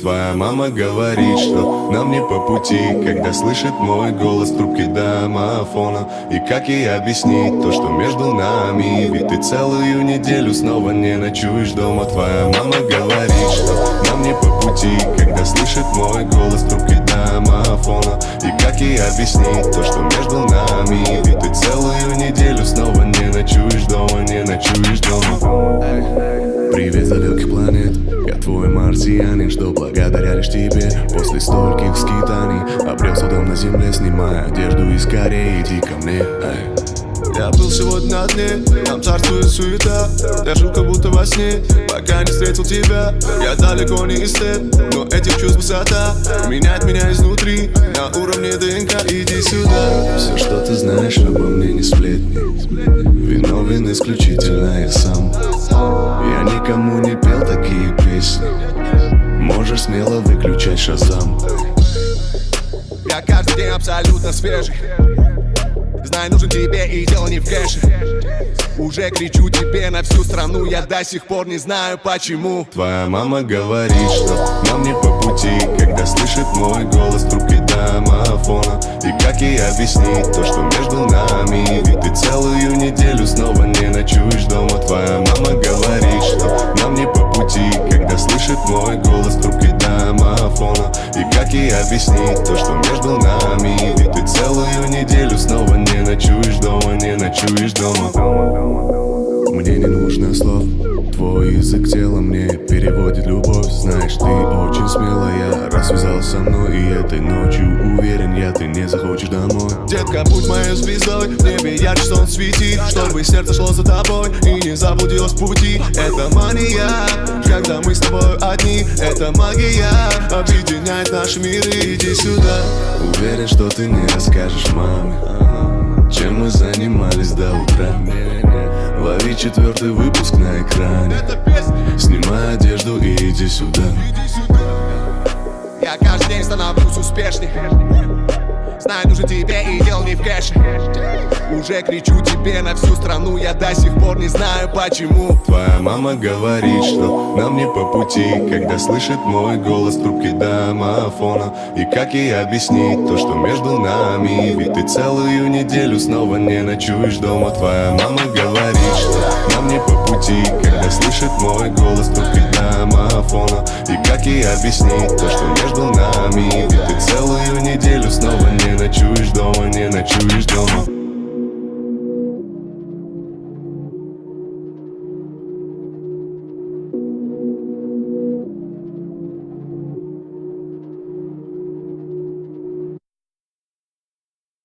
Твоя мама говорит, что нам не по пути, когда слышит мой голос в трубке домофона. И как ей объяснить то, что между нами? Ведь ты целую неделю снова не ночуешь дома. Твоя мама говорит, что нам не по пути, когда слышит мой голос в трубке домофона. И как ей объяснить то, что между нами? Ведь ты целую неделю снова не ночуешь дома, не ночуешь дома. Привет, далеких планет, я твой марсианин, что благодаря лишь тебе после стольких скитаний обрел свой дом на земле, снимая одежду и скорее иди ко мне. Я был сегодня на дне, там царствует суета. Я жил как будто во сне, пока не встретил тебя. Я далеко не эстет, но этих чувств высота меняет меня изнутри, на уровне ДНК, иди сюда. Все, что ты знаешь обо мне, не сплетни. Виновен исключительно я сам. Я никому не пел такие песни. Можешь смело выключать Шазам. Я каждый день абсолютно свежий. Знай, нужен тебе и дело не в кэше. Уже кричу тебе на всю страну, я до сих пор не знаю почему. Твоя мама говорит, что нам не по пути, когда слышит мой голос в трубке домофона. И как ей объяснить то, что между нами? Ведь ты целую неделю снова не ночуешь дома. Твоя мама говорит, что нам не по пути, когда слышит мой голос в трубке домофона. И как ей объяснить то, что между нами? Ведь ты целую неделю снова не ночуешь дома, не ночуешь дома. Мне не нужно слов, твой язык тела мне переводит любовь. Знаешь, ты очень смелая, раз связалась со мной. И этой ночью, уверен я, ты не захочешь домой. Детка, будь моей звездой, в небе ярче солнце светит, чтобы сердце шло за тобой и не заблудилось в пути. Это мания, когда мы с тобой одни. Это магия, объединяет наши миры, иди сюда. Уверен, что ты не расскажешь маме, чем мы занимались до утра. Лови 4-й выпуск на экране. Снимай одежду и иди сюда. Я каждый день становлюсь успешней. Знай, нужен тебе и дело не в кэше. Уже кричу тебе на всю страну, я до сих пор не знаю почему. Твоя мама говорит, что нам не по пути, когда слышит мой голос в трубке домофона. И как ей объяснить то, что между нами? Ведь ты целую неделю снова не ночуешь дома. Твоя мама говорит, что нам не по пути, когда слышит мой голос в трубке домофона. И как ей объяснить то, что между нами? Ведь ты целую неделю снова не ночуешь дома, не ночуешь дома.